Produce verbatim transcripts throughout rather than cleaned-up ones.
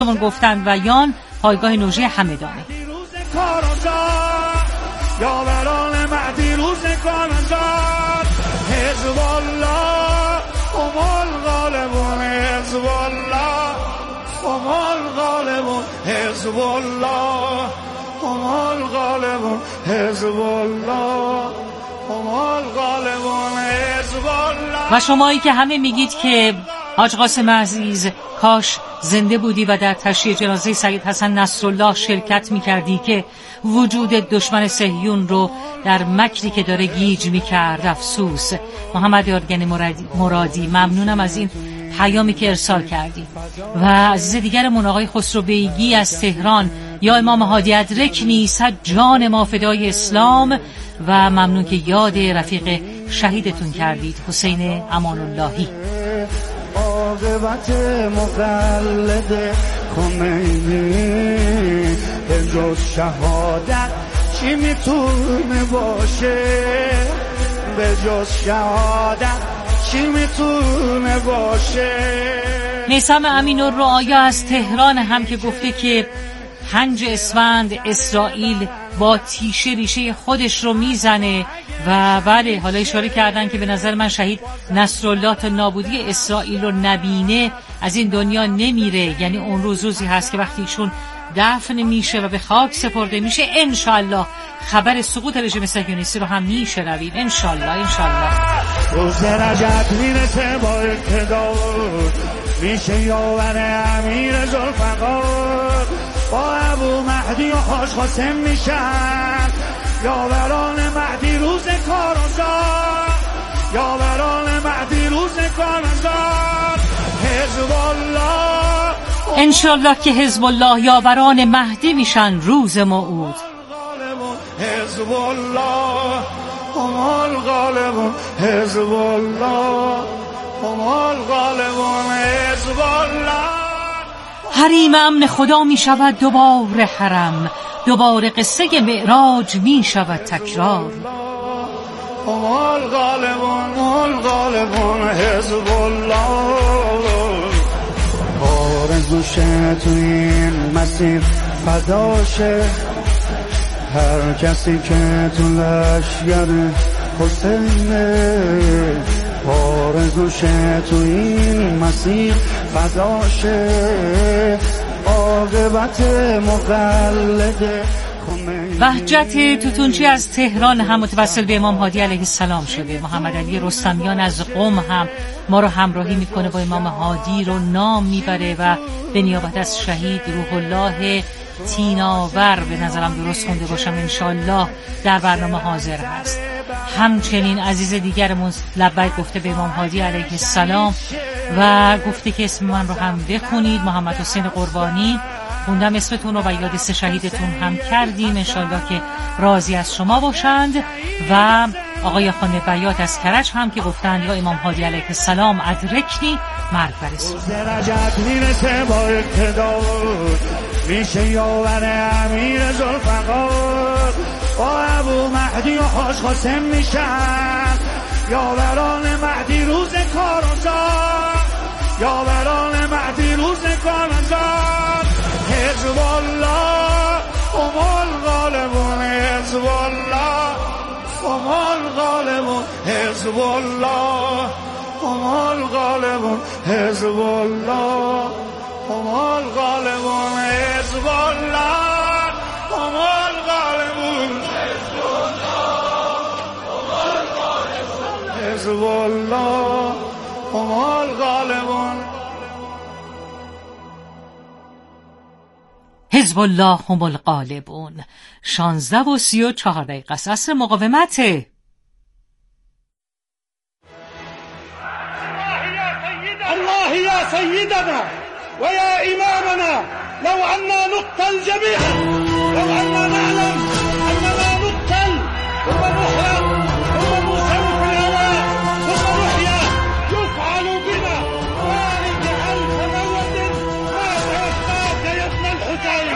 گفتند و یان پایگاه نوژه همدانه. یاوران مهدی روز کارنجار حزب الله هم الغالبون حزب الله هم الغالبون حزب الله هم الغالبون حزب الله هم الغالبون حزب الله. و شمایی که همه میگید که حاج قاسم عزیز کاش زنده بودی و در تشییع جنازه سید حسن نصرالله شرکت میکردی که وجود دشمن صهیون رو در مکری که داره گیج میکرد. افسوس. محمد یارگن مرادی، ممنونم از این پیامی که ارسال کردی. و عزیز دیگرمون آقای خسرو بیگی از تهران، یا امام هادی ادرکنی صد جان ما فدای اسلام، و ممنون که یاد رفیق شهیدتون کردید حسین امان اللهی. عاقبت مقلد خمینی به جز شهادت چی میتونه باشه؟ به جز شهادت چی میتونه باشه؟ نیسم امین‌الرعایا از تهران هم که گفته که پنج اسفند اسرائیل با تیشه ریشه خودش رو میزنه. و بله، حالا اشاره کردن که به نظر من شهید نصرالله تا نابودی اسرائیل رو نبینه از این دنیا نمیره. یعنی اون روز روزی هست که وقتی ایشون دفن میشه و به خاک سپرده میشه، انشالله خبر سقوط رژیم صهیونیستی رو هم میشنویم. انشالله انشالله. روز رجب میرسه با اقتدار، میشه یاور امیر ذوالفقار، با ابو مهدی و حاج قاسم میشن یاوران مهدی روز کارنجار، یاوران مهدی روز کارنجار حزب الله. انشالله که حزب الله یاوران مهدی میشن روز موعود. حزب الله هم الغالبون حزب الله هم الغالبون حزب الله. حریم امن خدا می شود دوباره حرم، دوباره قصه معراج می شود تکرار. هم الغالبون هم الغالبون حزب الله. آرزوشه تو این مسیر فداشه هر کسی که تو لشگر حسینه، آرزوشه تو این مسیر فداشه عاقبت مقلد خمینی. وحجت توتونچی از تهران هم متوسل به امام هادی علیه السلام شده. محمد علی رستمیان از قم هم ما رو همراهی میکنه، با امام هادی رو نام میبره و به نیابت از شهید روح الله تیناور، به نظرم درست خونده باشم انشالله، در برنامه حاضر هست. همچنین عزیز دیگرمون لبیک گفته به امام هادی علیه السلام و گفته که اسم من رو هم بخونید. محمد حسین قربانی، خوندم اسمتون رو و یاد سه شهیدتون هم کردیم، انشالله که راضی از شما باشند. و آقای خانه بیات از کرج هم که گفتند یا امام هادی علیه السلام ادرکنی مرگ برسون. درجت میرسه با اقتدار، میشه یاور امیر ذوالفقار، با ابو مهدی و حاج قاسم میشن یاوران مهدی روز کارنجار، یاوران مهدی روز کارنجار حزب الله هم الغالبون حزب الله هم الغالبون حزب الله هم الغالبون حزب الله هم الغالبون حزب الله هم الغالبون حزب الله هم الغالبون. حزب الله هم الغالبون. شانزده و سی و چهار دقیقه است. عصر مقاومته. الله یا سیدنا و یا امامنا لو عنا نقتل جميعا، لو عنا نعلم اننا نقتل ثم نحرق ثم نسوي في الهواء ثم نحيا يفعل بنا ذلك ألف مرة ما توفاك يا ابن الحسين.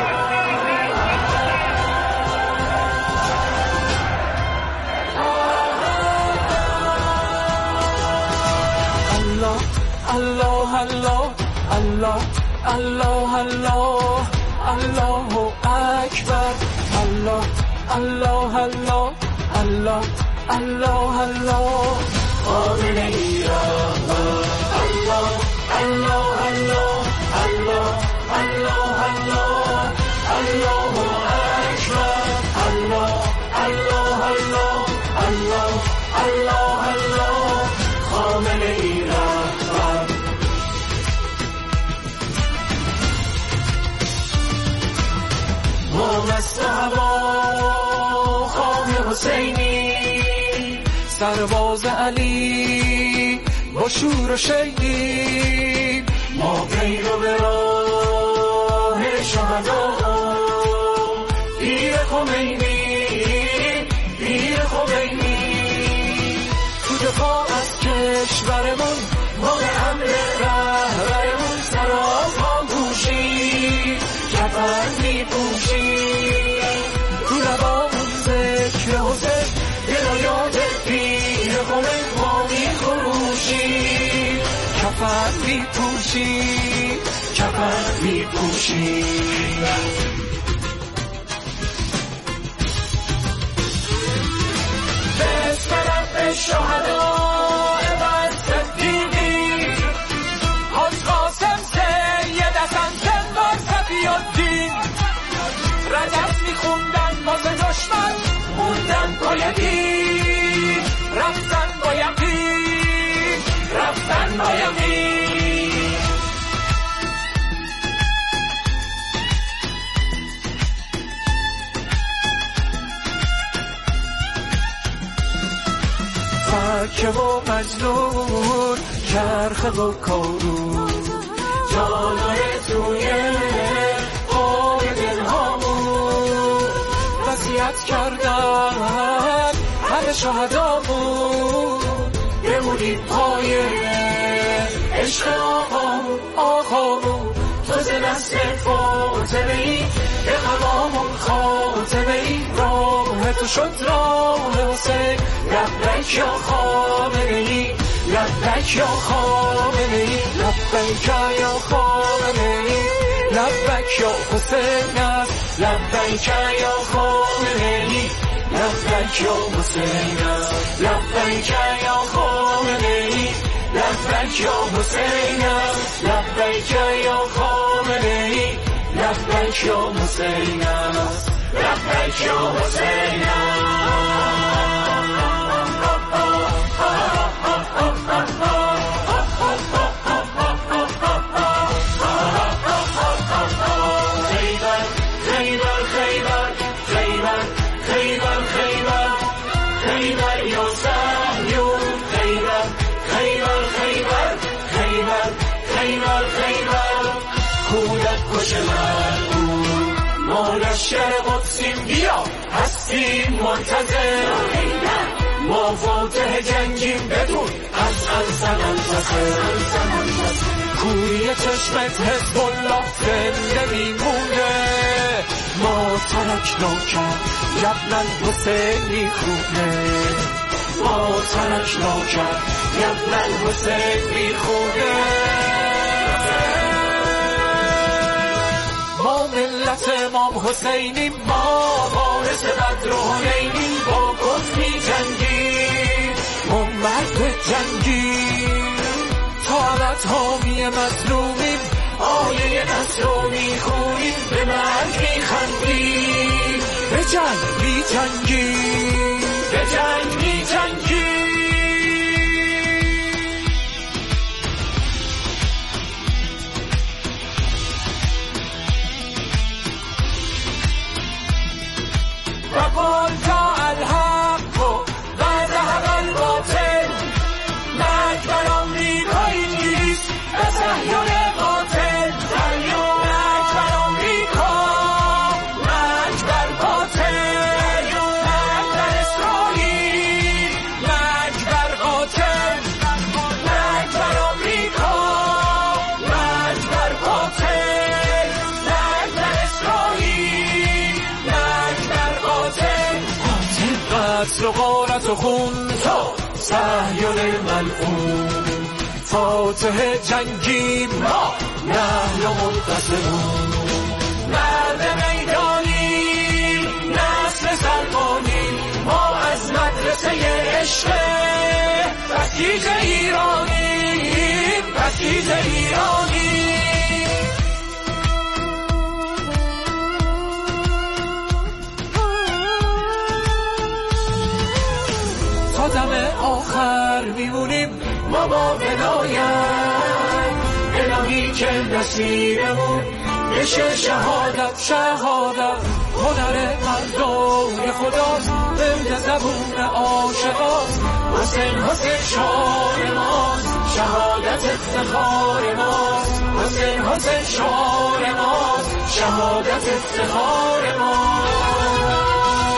الله الله الله الله الله الله الله اکبر الله الله الله الله الله الله خامنه ای رهبر الله الله الله الله الله الله الله اکبر الله الله الله الله الله الله خامنه ای رهبر ما مست هوا خام حسینی سرباز علی با شور و شیدی ما پیرو به راه شهدا پیر خمینی پیر خمینی تو دفاع از کشورمون ما به امر رهبرمون سراپا پوشی کفن می پوشی تو لبامون ذکر حسین دلایات پیر خمین ما می خروشی کفن می پوشی کفن می پوشی بسم رب شهداء و صدیقی حاج قاسم سید حسن زندان صفی الدین رجب میخوندن واسه دشمن موندن با یقین رفتن با یقین رفتن با یقین مکه و مجنون چرخ و کارون جانای توی پای دلهامون وصیت کردن همه شهدامون بمونید پای عشق آقامون آقامون تو ز نسل فاطمه ای به قوامون خاتمه ای راه تو شد راه حسین لبیک یا خامنه ای لبیک یا خامنه ای لبیک یا خامنه ای لبیک یا حسین است لبیک یا خامنه ای لبیک یا حسین است لبیک یا خامنه ای لبیک یا حسین است لبیک یا خامنه ای لبیک یا حسین است لبیک یا حسین ما لشکر قدسیم بیا هستیم منتظر ما فاتح جنگیم بدون از انسان انتصر کوری چشمت حزب الله زنده میمونه ما ترک ناکر یبن الحسینی خونه ما ترک ناکر یبن الحسینی خونه ما ملت امام حسینی ما وارث بدر و حنینی با کفر می جنگیم ما مرد جنگی تا ابد حامی مظلومیم آیه نصر رو می خونیم به مرگ می خندیم به جنگ می جنگیم به جنگ می جنگیم وقل جاء الحق و ذهب الباطل مرگ بر آمریکا انگلیس و صهیون قاتل مرگ بر آمریکا مرگ بر قاتل مرگ بر اسرائیل مرگ بر قاتل مرگ بر آمریکا مرگ بر قاتل مرگ بر اسرائیل مرگ بر قاتل قتل و غارت و خون تو صهیون ملعون فاتح جنگی ما نحن منتصرون. مرد میدانی نسل سلمانی، ما از مدرسه عشق بسیج ایرانی، بسیج ایرانی. تا دم آخر میمونیم ما با ولایت، الهی که نصیرمون بشه شهادت. شهادت هنر مردای خداست، بلد زبون عاشقاست. حسین حسین شعار ماست، شهادت افتخار ماست. حسین حسین شعار ماست، شهادت افتخار ماست.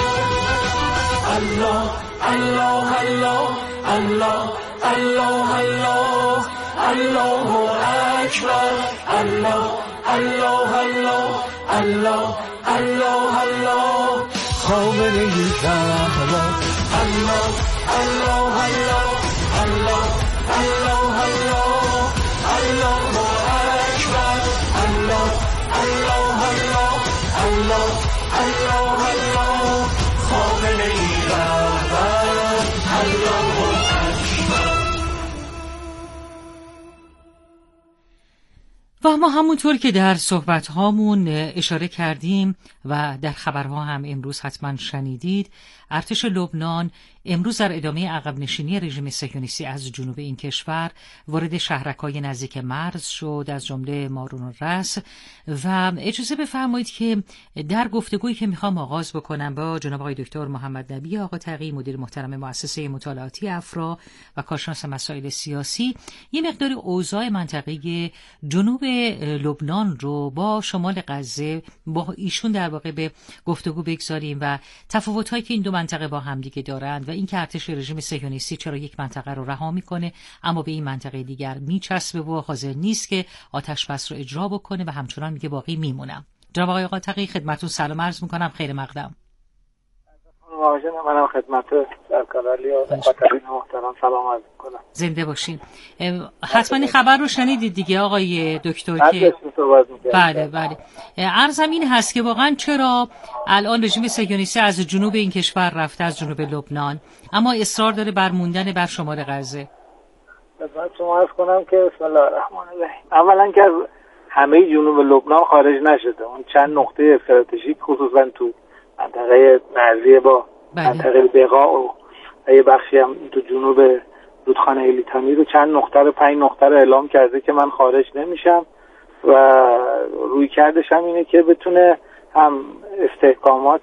الله الله الله الله الله الله الله اکبر. الله الله الله الله الله الله خامنه‌ای زهرا. الله الله الله الله الله الله الله اکبر. الله الله الله الله الله الله خامنه‌ای رهبر. الله و ما همونطور که در صحبت هامون اشاره کردیم و در خبرها هم امروز حتما شنیدید، ارتش لبنان امروز در ادامه عقب نشینی رژیم صهیونیستی از جنوب این کشور وارد شهرک‌های نزدیک مرز شد، از جمله مارون و رس. و اجازه بفرمایید که در گفتگویی که میخوام آغاز بکنم با جناب آقای دکتر محمد نبی آقا تقی، مدیر محترم مؤسسه مطالعاتی افرا و کارشناس مسائل سیاسی، یه مقدار اوضاع منطقه جنوب لبنان رو با شمال غزه با ایشون در واقع به گفتگو بگذاریم و تفاوت‌هایی که این دو منطقه با همدیگه دارند و اینکه ارتش رژیم صهیونیستی چرا یک منطقه رو رها میکنه اما به این منطقه دیگر میچسبه و حاضر نیست که آتش بس رو اجرا بکنه و همچنان میگه باقی میمونم. جناب آقای قاطقی خدمتتون سلام عرض میکنم، خیر مقدم. منم خدمت سرکارالی و قاطقین محترم سلام عرض میکنم. زنده باشین. حتما این خبر رو شنیدید دیگه آقای دکتر که بله بله عرضم این هست که واقعا چرا الان رژیم صهیونیستی از جنوب این کشور رفته، از جنوب لبنان، اما اصرار داره بر موندن بر شمال غزه؟ خدمت شما عرض کنم که بسم الله الرحمن الرحیم، اولا که همه جنوب لبنان خارج نشده، اون چند نقطه استراتژیک خصوصا تو منطقه مرزی با بله. منطقه بقا و یه بخشی هم تو جنوب رودخانه لیتانی رو چند نقطه رو پنج نقطه رو اعلام کرده که من خارج نمیشم و روی کردش هم اینه که بتونه هم استحکامات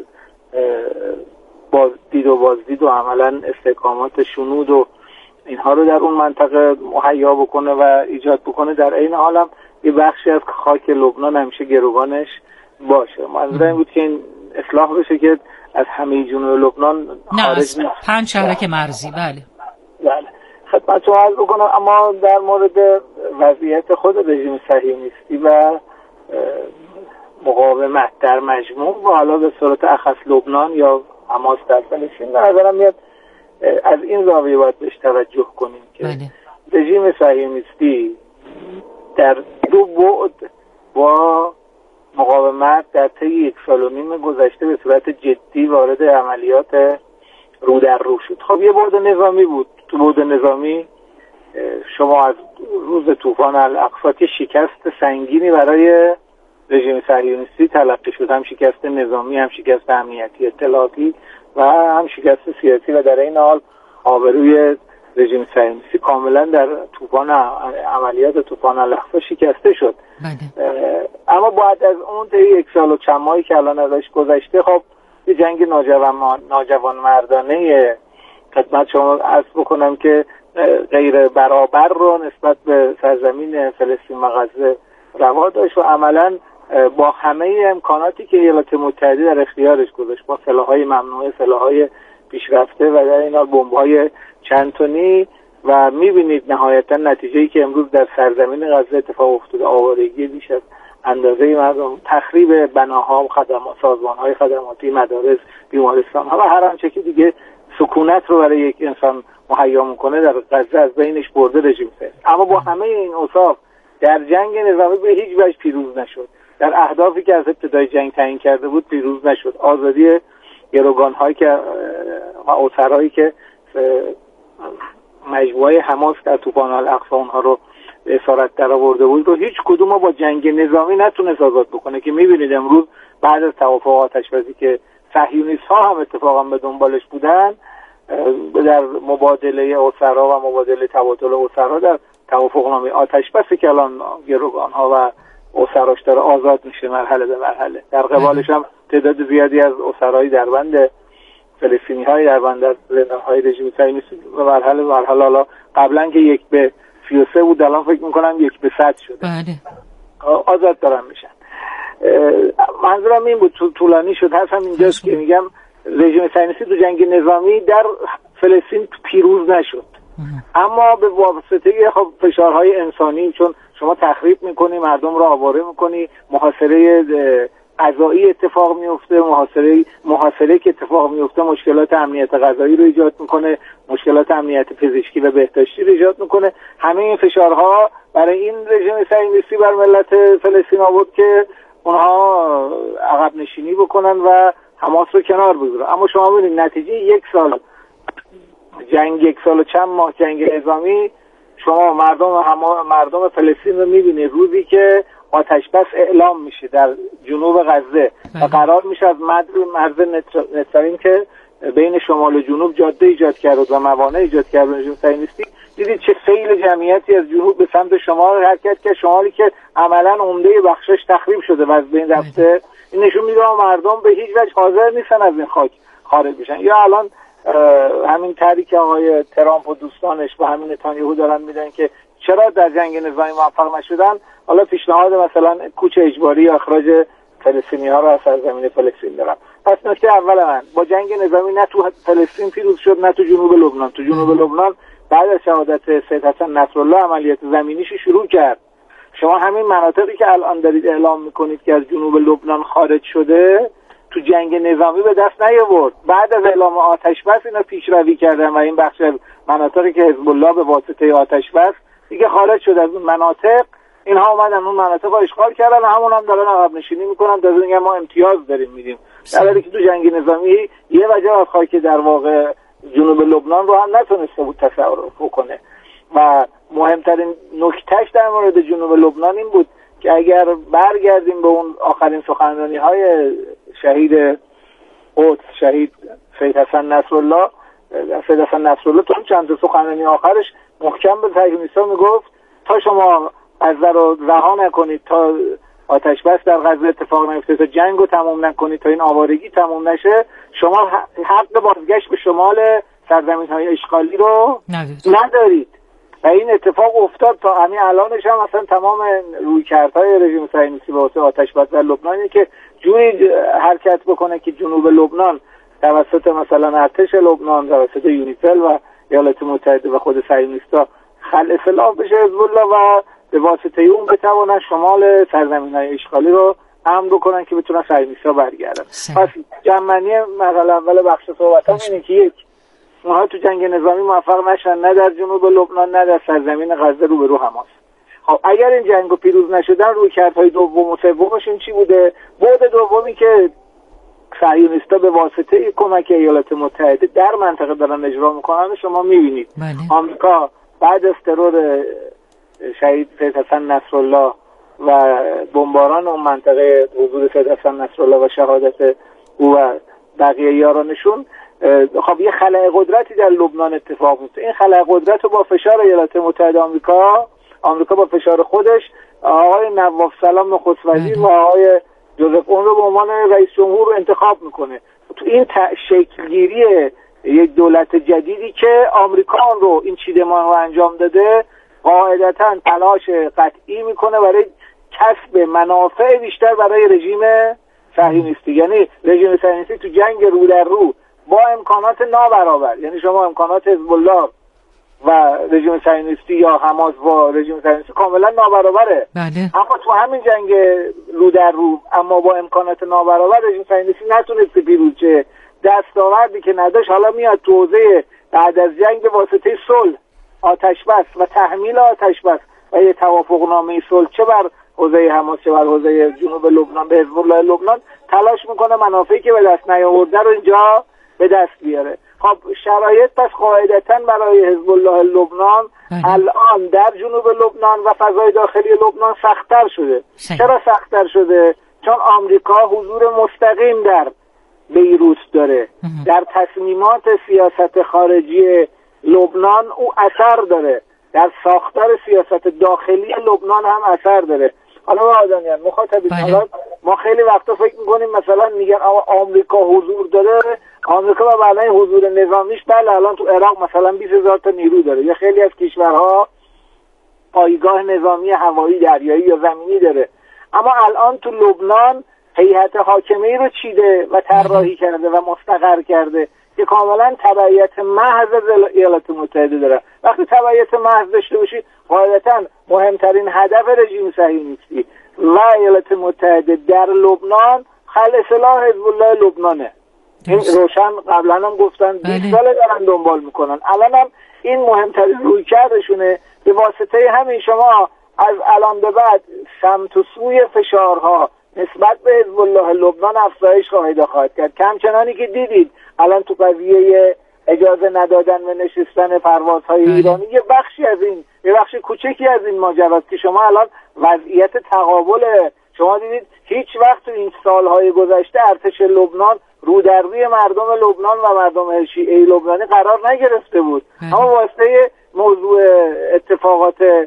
بازدید و بازدید و عملا استحکامات شنود و اینها رو در اون منطقه مهیا بکنه و ایجاد بکنه. در این حال هم یه بخشی از خاک لبنان همیشه گروگانش باشه. منظور این بود که این اصلاح بشه که از همه جنوب لبنان خارج نه، پنج شهرک مرزی. بله بله خدمت شما عرض بکنم. اما در مورد وضعیت خود رژیم صهیونیستی و مقاومت در مجموع و حالا به صورت اخص لبنان یا حماس در فلسطین، به نظرم میاد از این زاویه باید بهش توجه کنیم که بله. رژیم صهیونیستی در دو بعد با مقاومت در طی یک سال و نیم گذشته به صورت جدی وارد عملیات رو در رو شد. خب یه بعد نظامی بود. تو بعد نظامی شما از روز طوفان الاقصی که شکست سنگینی برای رژیم صهیونیستی تلقی شد، هم شکست نظامی، هم شکست امنیتی اطلاعاتی و هم شکست سیاسی و در این حال آبروی رژیم صهیونیستی کاملا در طوفان عملیات طوفان الاقصی شکسته شد. اما بعد از اون تا یک سال و چند ماهی که الان ازش گذشته، خب یه جنگ ناجوان ناجوان مردانه خدمت شما عرض بکنم که غیر برابر رو نسبت به سرزمین فلسطین و غزه روا داشت و عملا با همه امکاناتی که ایالات متحده در اختیارش گذاشت، با سلاح‌های ممنوعه، سلاح‌های پیشرفته و در این حال بمب‌های چند تنی، و می‌بینید نهایتا نتیجه‌ای که امروز در سرزمین غزه اتفاق افتاده، آوارگی بیش از اندازه مردم، تخریب بناها، خدمات، سازمان‌های خدماتی، مدارس، بیمارستان‌ها و هر آنچه که دیگه سکونت رو برای یک انسان مهیا می‌کنه در غزه از بینش برده رژیم صهیونیستی. اما با همه این اوصاف در جنگ نظامی به هیچ وجه پیروز نشد. در اهدافی که از ابتدای جنگ تعیین کرده بود پیروز نشد. آزادی گروگان‌هایی که و اسرایی که مجموعه حماس در طوفان الاقصی اونها رو به اسارت در آورده بود رو هیچ کدوم با جنگ نظامی نتونست آزاد بکنه، که میبینید امروز بعد از توافق آتش‌بسی که صهیونیست‌ها هم اتفاقا به دنبالش بودن، در مبادله اسرا و مبادله تبادل اسرا در توافقنامه آتش‌بسی که الان گروگان‌ها و اسراش داره آزاد میشه مرحله به مرحله. در قبالش هم تعداد زیادی از اسرای دربند فلسطینی‌های دربند در زندان‌های رژیم صهیونیستی به مرحله مرحله حالا قبلا که یک به سی و سه بود الان فکر می‌کنم یک به صد شده. بله. آزاد دارن میشن. منظورم این بود، طولانی شد حرفم اینجاست که میگم رژیم صهیونیستی تو جنگ نظامی در فلسطین پیروز نشد، اما به واسطه خب فشارهای انسانی، چون شما تخریب میکنی، مردم رو آواره میکنی، محاصره غذایی اتفاق میفته، محاصره محاصره که اتفاق میفته مشکلات امنیت غذایی رو ایجاد میکنه، مشکلات امنیت پزشکی و بهداشتی رو ایجاد میکنه. همه این فشارها برای این رژیم صهیونیستی بر ملت فلسطین آورد که اونها عقب نشینی بکنن و حماس رو کنار بگذارن. اما شما ببینید نتیجه یک سال جنگ، یک سال و چند ماه جنگ نظامی، شما مردم هم مردم فلسطین رو میبینید روزی که آتش بس اعلام میشه در جنوب غزه و قرار میشه از مرز نتساریم که بین شمال و جنوب جاده ایجاد کرد و موانع ایجاد کرد رژیم صهیونیستی، دیدید چه سیل جمعیتی از جنوب به سمت شمال حرکت کرد، شمالی که عملا عمده بخشش تخریب شده و از بین رفته. این نشون میده مردم به هیچ وجه حاضر نیستن از این خاک خارج بشن. یا الان همین طرحی که آقای ترامپ و دوستانش و همین نتانیاهو دارن میدن که چرا در جنگ نظامی موفق نشدن، حالا پیشنهاد مثلا کوچ اجباری یا اخراج فلسطینی‌ها را از سرزمین فلسطین دارن. پس نکته اول من با جنگ نظامی نه تو فلسطین پیروز شد نه تو جنوب لبنان. تو جنوب لبنان بعد از شهادت سید حسن نصرالله عملیات زمینیش شروع کرد. شما همین مناطقی که الان دارید اعلام میکنید که از جنوب لبنان خارج شده تو جنگ نظامی به دست نیاورد. بعد از اعلام آتش بس اینا پیشروی کردن و این بخش مناطقی که حزب الله به واسطه آتش بس دیگه خارج شد از اون مناطق، اینها اومدن اون مناطق رو اشغال کردن و همون هم دارن عقب نشینی میکنن، دارن میگن ما امتیاز داریم میدیم، در حالی که تو جنگ نظامی یه وجه از خاک در واقع جنوب لبنان رو هم نتونسته بود تصرف کنه. و مهمترین نکتهش در مورد جنوب لبنان این بود که اگر برگردیم به اون آخرین سخنرانی های شهید قدس، شهید سید حسن نصرالله، سید حسن نصرالله تو چند سخنرانی آخرش محکم به صهیونیست‌ها میگفت تا شما غزه رو رها نکنید، تا آتش بس در غزه اتفاق نیفته، تا جنگ رو تموم نکنید، تا این آوارگی تموم نشه، شما حق بازگشت به شمال سرزمین‌های اشغالی رو ندارید. و این اتفاق افتاد. تا همین الانش هم مثلا تمام رویکردهای رژیم صهیونیستی واسه آتش بس در لبنانی که جوری حرکت بکنه که جنوب لبنان توسط مثلا ارتش لبنان، توسط یونیفیل و ایالات متحده و خود صهیونیست‌ها خلع سلاح بشه حزب الله و به واسطه اون بتوانن شمال سرزمین‌های اشغالی رو امن بکنن که بتونن صهیونیست‌ها برگردن. پس جمعنی مرحله اول بخش صحبتام اینه که یک، اونها تو جنگ نظامی موفق نشن، نه در جنوب لبنان نه در سرزمین غزه رو به رو حماس. خب اگر این جنگو پیروز نشدن، رویکردهای دوم و سومشون چی بوده؟ بعد دومی که صهیونیست‌ها به واسطه کمک ایالات متحده در منطقه دارن اجرا میکنن شما میبینید. آمریکا بعد از ترور شهید سید حسن نصرالله و بمباران اون منطقه، حضور سید حسن نصرالله و شهادت او و بقیه یارانشون، خب یه خلأ قدرتی در لبنان اتفاق میفته. این خلأ قدرت رو با فشار ایالات متحده آمریکا، آمریکا با فشار خودش آقای نواف سلام نخست وزیر و آقای جوزف اون رو به عنوان رئیس جمهور رو انتخاب میکنه. تو این شکلگیری یک دولت جدیدی که آمریکا اون رو این چیدمان رو انجام داده، قاعدتاً تلاش قطعی میکنه برای کسب منافع بیشتر برای رژیم صهیونیستی. یعنی رژیم صهیونیستی تو جنگ رو در رو با امکانات نابرابر، یعنی شما امکانات حزب الله و رژیم صهیونیستی یا حماس با رژیم صهیونیستی کاملا نابرابره. بله. اما تو همین جنگ رو در رو اما با امکانات نابرابر رژیم صهیونیستی نتونست پیروز شه. دستاوردی که نداشت حالا میاد تو حوزه بعد از جنگ به واسطه صلح، آتش بس و تحمیل آتش بس و یه توافقنامه صلح چه بر حوزه حماس چه بر حوزه جنوب لبنان به حزب الله لبنان تلاش میکنه منافعی که به دست نیاورده رو اینجا به دست بیاره. خب شرایط پس قاعدتاً برای حزب الله لبنان الان در جنوب لبنان و فضای داخلی لبنان سخت‌تر شده. سه. چرا سخت‌تر شده؟ چون آمریکا حضور مستقیم در بیروت داره. اه. در تصمیمات سیاست خارجی لبنان او اثر داره. در ساختار سیاست داخلی لبنان هم اثر داره. حالا آدمیان مخاطبین حالا ما خیلی وقتا فکر میکنیم مثلا میگن آمریکا حضور داره، آمریکا با معنای حضور نظامیش بله الان تو عراق مثلا بیست هزار تا نیرو داره، یا خیلی از کشورها پایگاه نظامی هوایی دریایی یا زمینی داره، اما الان تو لبنان هیئت حاکمه‌ای رو چیده و طراحی کرده و مستقر کرده که کاملا تبعیت محض از ایالات متحده داره. وقتی تبعیت محض داشته باشی قاعدتاً مهمترین هدف رژیم صهیونیستی و ایالات متحده در لبنان خلع سلاح حزب الله لبنانه. این روشن قبلا هم گفتن بیست ساله دارن دنبال میکنن، الان هم این مهمترین رویکردشونه. به واسطه همین شما از الان به بعد سمت و سوی فشارها نسبت به حزب الله لبنان افزایش خواهد خواهد کرد. کمچنانی که دیدید الان تو قضیه اجازه ندادن و نشستن پروازهای ایرانی یه بخشی از این یه بخش کوچکی از این ماجراست که شما الان وضعیت تقابل شما دیدید هیچ وقت تو این سالهای گذشته ارتش لبنان رو در روی مردم لبنان و مردم شیعه لبنانی قرار نگرفته بود، اما واسطه موضوع اتفاقات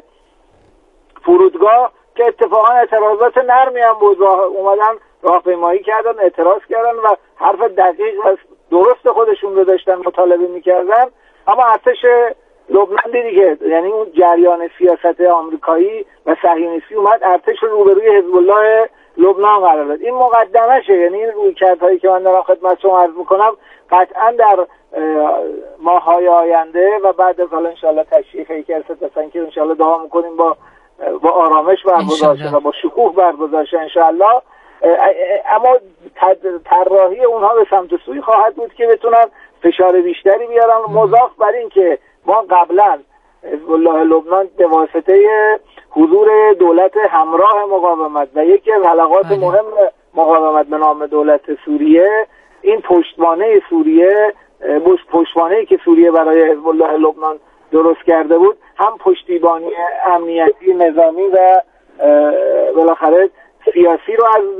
فرودگاه که اتفاقا اعتراضات نرمی هم بود راه اومدن راهپیمایی کردن اعتراض کردن و حرف دقیق و درست خودشون رو داشتن مطالبه میکردن، اما ارتش لبنان دیدی که یعنی اون جریان سیاست آمریکایی و صهیونیستی اومد ارتش رو روبروی حزب الله لبنان قرار داد. این مقدمشه، یعنی این رویکردهایی که من دارم خدمت شما عرض میکنم قطعا در ماه‌های آینده و بعد از حالا انشالله تشریف هیکل ستاسن که انشالله دعا میکنیم با با آرامش برگزار شه و با شکوه برگزار شه انشالله، اما طراحی اونها به سمت سوی خواهد بود که بتونن فشار بیشتری بیارن. مضاف بر این که ما قبلا حزب الله لبنان به واسطه حضور دولت همراه مقاومت و یکی از حلقات بله. مهم مقاومت به نام دولت سوریه، این پشتوانه سوریه پشتوانه‌ای که سوریه برای حزب الله لبنان درست کرده بود هم پشتیبانی امنیتی نظامی و بالاخره سیاسی رو از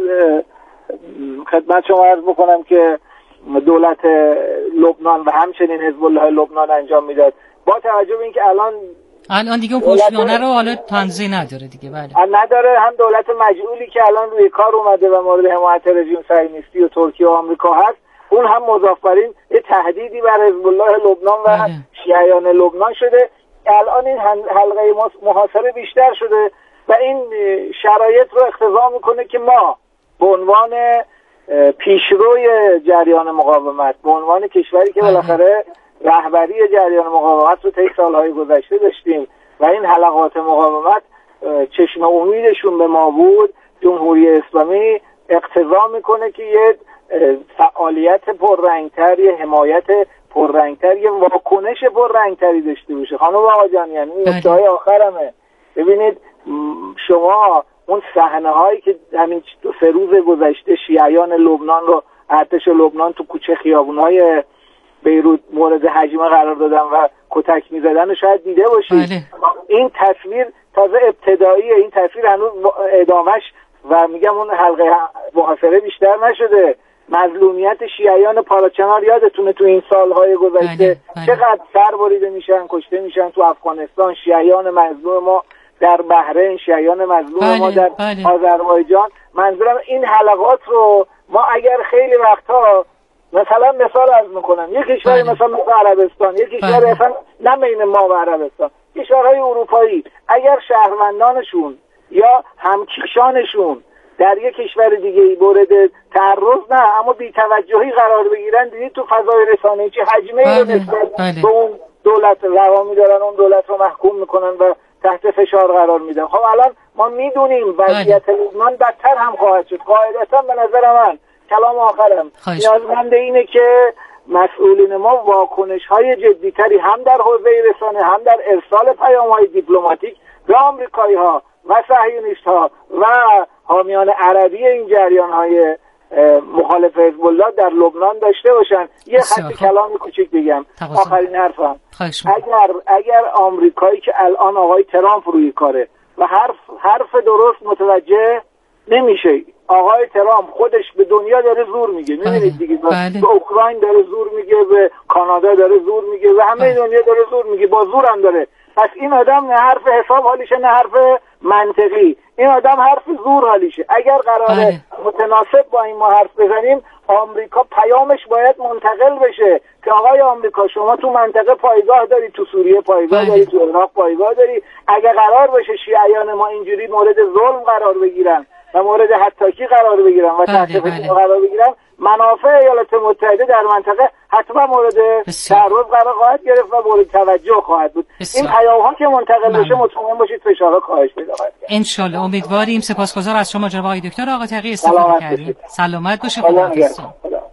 خدمت شما عرض بکنم که دولت لبنان و همچنین حزب الله لبنان انجام میداد. با توجه به اینکه الان الان دیگه اون پشتوانه رو حالا تنظیم نداره دیگه بله نداره، هم دولت مجعولی که الان روی کار اومده و مورد حمایت رژیم صهیونیستی و ترکیه و آمریکا هست، اون هم مضاف بر این یه تهدیدی بر حزب الله لبنان و بله. شیعیان لبنان شده. الان این حلقه محاصره بیشتر شده و این شرایط رو اقتضا میکنه که ما به عنوان پیشروی جریان مقاومت، به عنوان کشوری که بالاخره رهبری جریان مقاومت رو طی سالهای گذشته داشتیم و این حلقات مقاومت چشم امیدشون به ما بود، جمهوری اسلامی اقتضا میکنه که یه فعالیت پررنگتر، یه حمایت پررنگتر، یه واکنش پررنگتری داشته باشه. خانم آقا جان یعنی نکته‌های آخرمه. ببینید شما اون صحنه هایی که همین دو سه روز گذشته شیعیان لبنان رو ارتش لبنان تو کوچه خیابون‌های بیروت مورد هجمه قرار دادن و کتک می‌زدن و شاید دیده باشید. بله. این تصویر تازه ابتداییه، این تصویر هنوز ادامش و میگم اون حلقه محاصره بیشتر نشده. مظلومیت شیعیان پاراچنار یادتونه تو این سالهای گذشته بله. بله. چقدر سر بریده میشن، کشته میشن تو افغانستان، شیعیان مظلوم ما در بحرین، شیعیان مظلوم بله. ما در بله. آذربایجان. منظورم این حلقات رو ما اگر خیلی وقتها مثلا مثال عرض میکنم یک کشوری بله. مثلا مثل عربستان، یک کشوری بله. مثلا نه بین ما و عربستان، کشورهای اروپایی اگر شهروندانشون یا همکیشانشون در یک کشور دیگه ای مورد تعرض نه اما بی‌توجهی قرار بگیرن، دیدید تو فضای رسانه‌ای چه حجمه بله. رو نسبت بله. به اون دولت روا میدارن، اون دولت رو محکوم میکنن و تحت فشار قرار میدن. خب الان ما میدونیم وضعیت لبنان بدتر هم خواهد شد. قاعدتا به نظر من کلام آخرم نیازمند اینه که مسئولین ما واکنش های جدیتری هم در حوزه رسانه هم در ارسال پیام های دیپلماتیک به آمریکایی‌ها و صهیونیست‌ها و حامیان عربی این جریان‌های مخالف حزب الله در لبنان داشته باشن. یه خط کلامی کوچیک بگم، آخرین حرفم. اگر اگر آمریکایی که الان آقای ترامپ روی کاره و حرف حرف درست متوجه نمیشه، آقای ترامپ خودش به دنیا داره زور میگه، میبینید دیگه، به اوکراین داره زور میگه، به کانادا داره زور میگه، و همه دنیا داره زور میگه، با زور هم داره. پس این آدم نه حرف حساب حالیشه نه حرف منطقی، این آدم حرف زور حالیشه. اگر قراره متناسب با این ما حرف بزنیم، آمریکا پیامش باید منتقل بشه که آقای آمریکا شما تو منطقه پایگاه داری، تو سوریه پایگاه داری، تو عراق پایگاه داری. اگر قرار بشه شیعیان ما اینجوری مورد ظلم قرار بگیرن و مورد حطاکی قرار بگیرن و تحت فشار قرار بگیرن، منافع ایالات متحده در منطقه حتما مورد تعرض قرار خواهد گرفت و مورد توجه خواهد بود. بسیار. این پیام‌ها که منتقل بشه مطمئن باشید فشارها کاهش پیدا خواهد کرد. ان شاء الله امیدواریم. سپاسگزار از شما جناب آقای دکتر آقا تقی استفاده کردید. سلامت باشید. خدا نگهدار.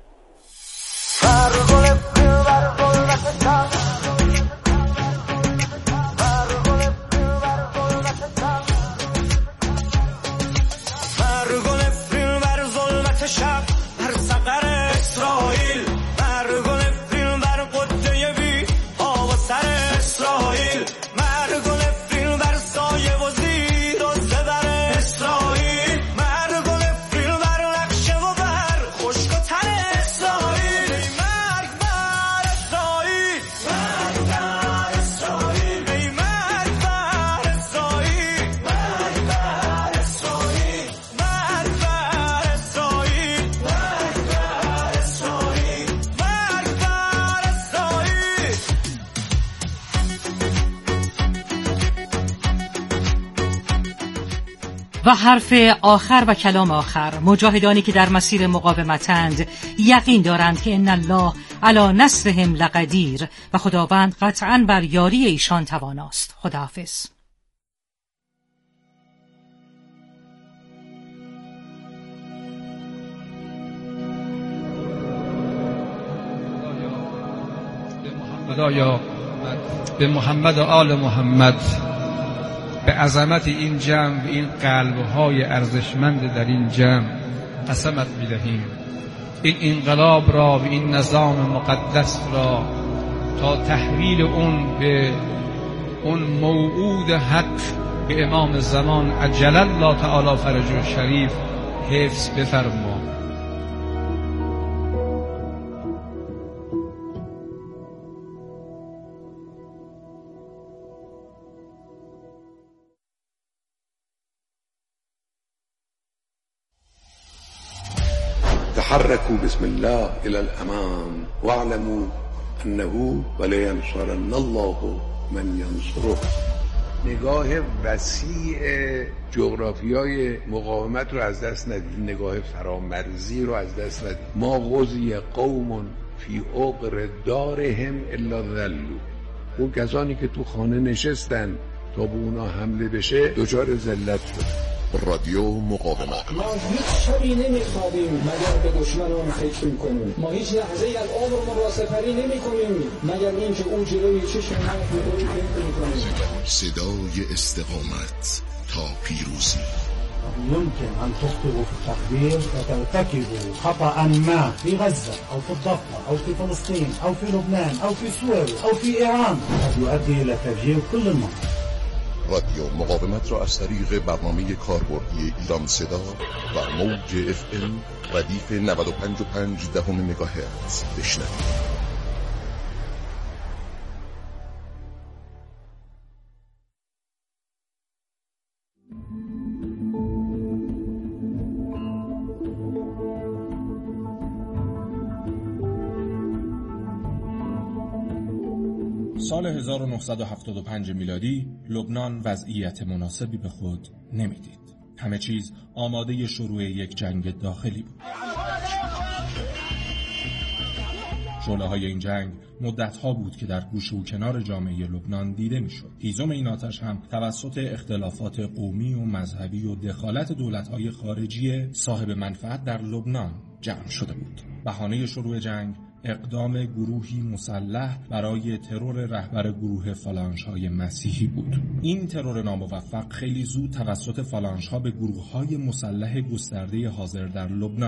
و حرف آخر و کلام آخر، مجاهدانی که در مسیر مقاومتند یقین دارند که ان الله علی نصرهم لقدیر و خداوند قطعاً بر یاری ایشان تواناست. خداحافظ. خدایا به محمد و آل محمد، به عظمت این جمع و این قلب‌های ارزشمند در این جمع قسمت می‌دهیم این انقلاب را و این نظام مقدس را تا تحویل اون به اون موعود حق به امام زمان عجل الله تعالی فرجه شریف حفظ بفرما. تحركوا بسم الله إلى الأمام واعلموا أنه ولينصرن الله من ينصره. نگاه وسیع جغرافیای مقاومت رو از دست ندید، نگاه فرامرزی رو از دست ندید. ما غزی قوم فی عقر دارهم الا ذلوا. اون کسانی که تو خانه نشستن تا به اونا حمله بشه دچار ذلت شد. رادیو مقاومت. ما هیچ شبی نمیخوابیم مگر به دشمنان فکر کنیم. ما هیچ لحظه از عمرمون را سپری نمیکنیم مگر اینکه او جلوی چشم ما رو ببینیم. صدای استقامت تا پیروزی. يمكن أن تخطئوا في التقدير وترتكبوا خطأ ما في غزة أو في الضفة أو في فلسطين أو في لبنان أو في سوريا أو في إيران قد يؤدي إلى تفجير كل المنطقة. رادیو مقاومت را از طریق برنامه کاربردی ایران صدا و موج اف ام ردیف نود و پنج و پنج دهم مگاهرتز بشنوید. سال هزار و نهصد و هفتاد و پنج میلادی لبنان وضعیت مناسبی به خود نمیدید. همه چیز آماده شروع یک جنگ داخلی بود. شعله‌های این جنگ مدت‌ها بود که در گوشه و کنار جامعه لبنان دیده می‌شد. هیزم این آتش هم توسط اختلافات قومی و مذهبی و دخالت دولت‌های خارجی صاحب منفعت در لبنان جمع شده بود. بهانه شروع جنگ اقدام گروهی مسلح برای ترور رهبر گروه فالانژهای مسیحی بود. این ترور ناموفق خیلی زود توسط فالانژها به گروه‌های مسلح گسترده حاضر در لبنان